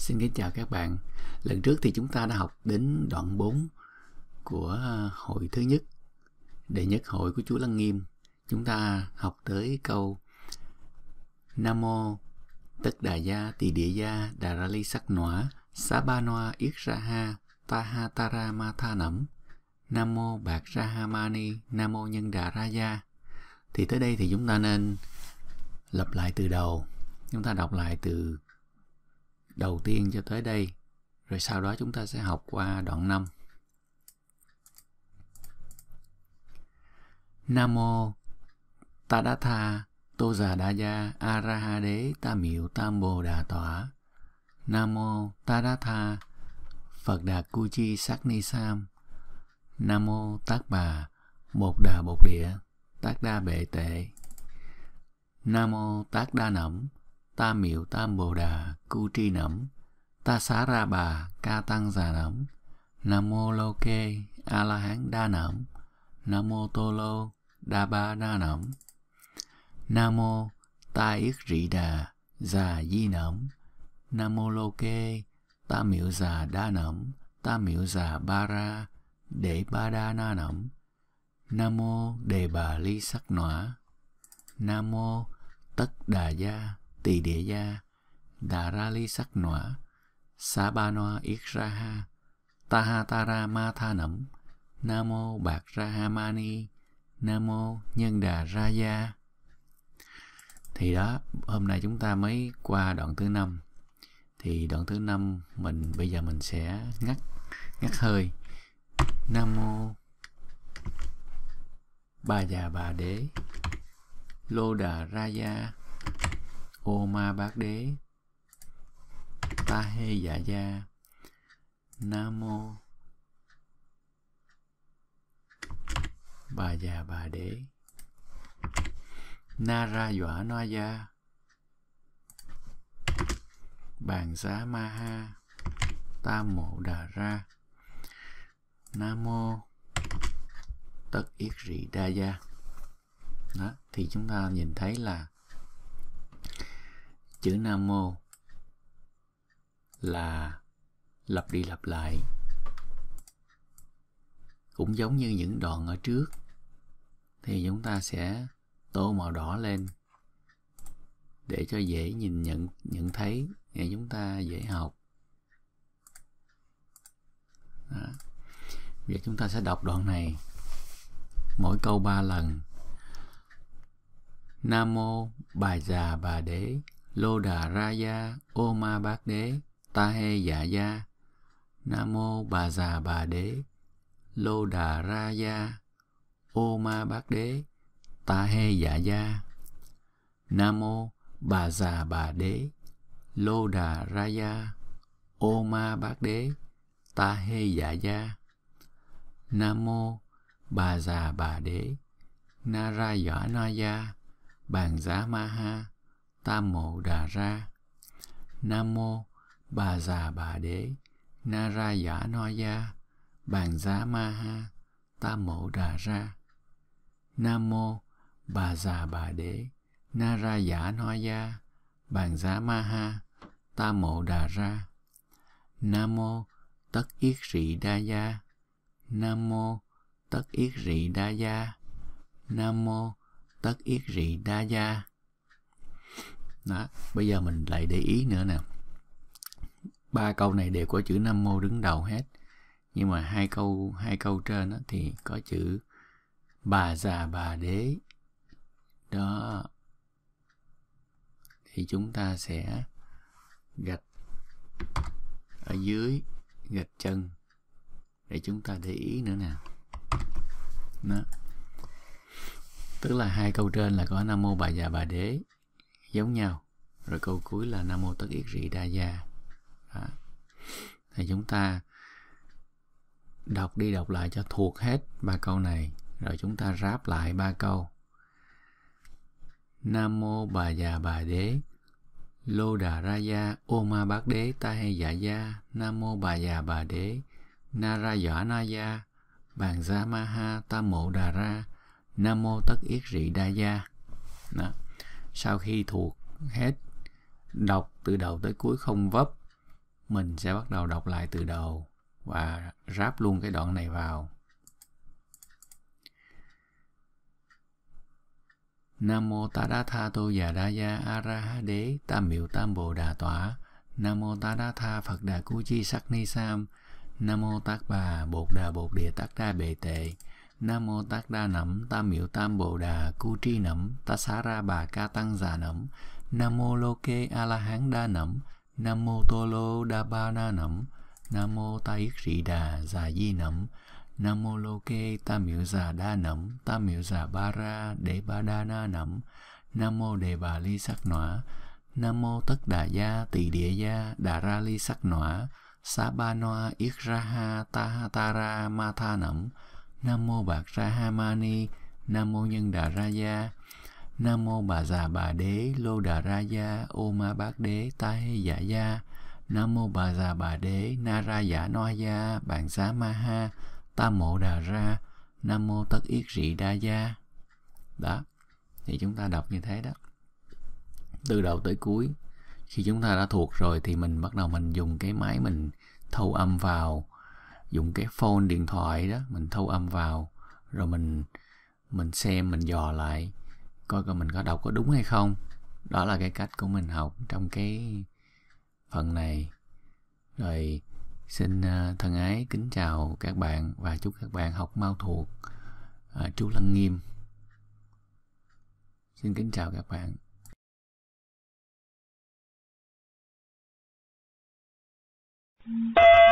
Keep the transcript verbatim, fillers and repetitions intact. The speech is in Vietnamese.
Xin kính chào các bạn. Lần trước thì chúng ta đã học đến đoạn bốn của hội thứ nhất, đệ nhất hội của chú Lăng Nghiêm. Chúng ta học tới câu Nam mô Tất Đà Gia Tỳ Địa Gia Đà Ra Ly Sắc Nọa Sa Ba Noa Yết Ra Ha Ta Ha Ta Ra Ma Tha Nẫm Nam mô Bạc Ra Ha Mani Nam mô Nhân Đà Ra Gia. Thì tới đây thì chúng ta nên lặp lại từ đầu. Chúng ta đọc lại từ đầu tiên cho tới đây, rồi sau đó chúng ta sẽ học qua đoạn năm. Nam mô Ta Đa Tha Tô Già Đa Gia A Ra Ha Đế Tam Miệu Tam Bồ Đà Tỏa. Nam mô Ta Đa Tha Phật Đà Cu Chi Sắc Ni Sam. Nam mô Tác Bà Một Đà Bột Địa Tác Đa Bệ Tệ. Nam mô Tác Đa Nẫm Tam Miệu Tam Bồ Đà Cu Tri Nẫm Ta Xá Ra Bà Ca Tăng Già Nẫm. Nam mô Lô Kê A La Hán Đa Nẫm. Nam mô Tô Lô Đa Ba Đa Nẫm. Nam mô Ta Yết Rị Đà Già Di Nẫm. Nam mô Lô Kê Tam Miệu Già Đa Nẫm Tam Miệu Già Ba Ra Đệ Ba Đa Na Nẫm. Nam mô Đề Bà Ly Sắc Nọa. Nam mô Tất Đà Gia Tỳ Địa Gia Đà Ra Ly Sắc Nọa Sa Ba Noa Yết Ra Ha Ta Ha Ta Ra Ma Tha Nẫm. Nam mô Bạc Ra Ha Mani Nam mô Nhân Đà Ra Gia. Thì đó, hôm nay chúng ta mới qua đoạn thứ năm. Thì đoạn thứ năm mình bây giờ mình sẽ ngắt ngắt hơi. Nam mô Bà Già Bà Đế Lô Đà Ra Gia Ô Ma Bát Đế Ta Hê Dạ Gia. Nam mô Bà Già Bà Đế Na Ra Dọa Noa Gia Bàn Giá Ma Ha Tam Mộ Đà Ra. Nam mô Tất Yết Rị Đa Gia. Đó, thì chúng ta nhìn thấy là chữ Nam mô là lặp đi lặp lại, cũng giống như những đoạn ở trước. Thì chúng ta sẽ tô màu đỏ lên để cho dễ nhìn nhận nhận thấy, để chúng ta dễ học. Đó. Giờ chúng ta sẽ đọc đoạn này mỗi câu ba lần. Nam mô Bà Già Bà Đế Lô Đà Ra Gia Ô Ma Bát Đế Ta Hê Dạ Gia. Nam mô Bà Già Bà Đế Lô Đà Ra Gia Ô Ma Bát Đế Ta Hê Dạ Gia. Nam mô Bà Già Bà Đế Lô Đà Ra Gia Ô Ma Bát Đế Ta Hê Dạ Gia. Nam mô Bà Già Bà Đế Na Ra Dọa Na Gia Bàn Giá Ma Ha Tam Mộ Đà Ra. Nam mô Bà Già Bà Đế Na Ra Dọa Na Gia Bàn Giá Ma Ha Tam Mộ Đà Ra. Nam mô Bà Già Bà Đế Na Ra Dọa Na Gia Bàn Giá Ma Ha Tam Mộ Đà Ra. Nam mô Tất Yết Rị Đa Gia. Nam mô Tất Yết Rị Đa Gia. Nam mô Tất Yết Rị Đa Gia. Đó, bây giờ mình lại để ý nữa nè. Ba câu này đều có chữ Nam mô đứng đầu hết. Nhưng mà hai câu hai câu trên đó thì có chữ Bà Già Bà Đế. Đó. Thì chúng ta sẽ gạch ở dưới, gạch chân để chúng ta để ý nữa nè. Đó. Tức là hai câu trên là có Nam mô Bà Già Bà Đế giống nhau, rồi câu cuối là Nam mô Tất Yết Rị Đa Gia. Đó. Thì chúng ta đọc đi đọc lại cho thuộc hết ba câu này, rồi chúng ta ráp lại ba câu. Nam mô Bà Già Bà Đế Lô Đà Ra Gia Ô Ma Bát Đế Ta Hê Dạ Gia. Nam mô Bà Già Bà Đế Na Ra Dọa Na Gia Bàn Giá Ma Ha Tam Mộ Đà Ra. Nam mô Tất Yết Rị Đa Gia. Đó. Sau khi thuộc hết, đọc từ đầu tới cuối không vấp, mình sẽ bắt đầu đọc lại từ đầu và ráp luôn cái đoạn này vào. Nam mô Tát Tô Già Đa A Ra Ha Đế Tam Miệu Tam Bồ Đà Tỏa. Nam mô Tát Phật Đà Cu Chi Sắc Ni Sam. Nam mô Tát Bà Bột Đà Bột Địa Tát Đa Bề Tệ. Nam mô Tát Đa Nẫm Tam Miệu Tam Bồ Đà Cu Tri Nẫm Tát Xá Ra Bà Ca Tăng Già Nẫm. Nam mô Lô Kê A La Hán Đa Nẫm. Nam mô Tô Lô Đa Ba Na Nẫm. Nam mô Ta Yết Rị Đà Già Di Nẫm. Nam mô Lô Kê Tam Miệu Già Đa Nẫm. Tam Miệu Già Ba Ra Đệ Ba Đa Na Nẫm. Nam mô Đề Bà Ly Sắc Nọa. Nam mô Tất Đà Gia Tỳ Địa Gia Đà Ra Ly Sắc Nọa. Sa Ba Noa Yết Ra Ha Ta Ha Ta Ra Ma Tha Nẫm. Nam mô Bạc Ra Ha Ma Ni. Nam mô Nhân Đà Ra Gia. Nam mô Bà Già Bà Đế Lô Đà Ra Gia Ô Ma Bát Đế Ta Hê Dạ Gia. Nam mô Bà Già Bà Đế Na Ra Dạ Noa Gia Bạn Xá Ma Ha Tam Mộ Đà Ra. Nam mô Tất Yết Rị Đa Gia. Đó, thì chúng ta đọc như thế đó, từ đầu tới cuối. Khi chúng ta đã thuộc rồi thì mình bắt đầu mình dùng cái máy mình thâu âm vào, dùng cái phone điện thoại đó mình thâu âm vào, rồi mình mình xem, mình dò lại coi coi mình có đọc có đúng hay không. Đó là cái cách của mình học trong cái phần này. Rồi xin thân ái kính chào các bạn và chúc các bạn học mau thuộc à, chú Lăng Nghiêm. Xin kính chào các bạn.